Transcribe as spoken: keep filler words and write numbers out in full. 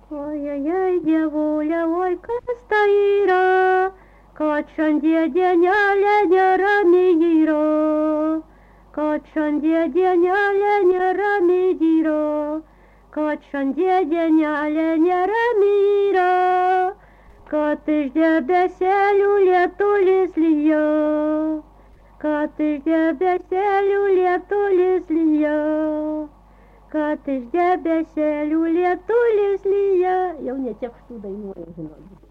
Ojejei, dievule, oi kas tai yra, kad šiandien dienelė nerami yra, kad šiandien dienelė nerami yra, kad šiandien dienelė nerami yra, kad iš debesėlių lietulis lyja, kad iš debesėlių lietulis lyja. Kad iš debesėlių lietulis lyja. Jau ne tiek tų dainuoju, žinot.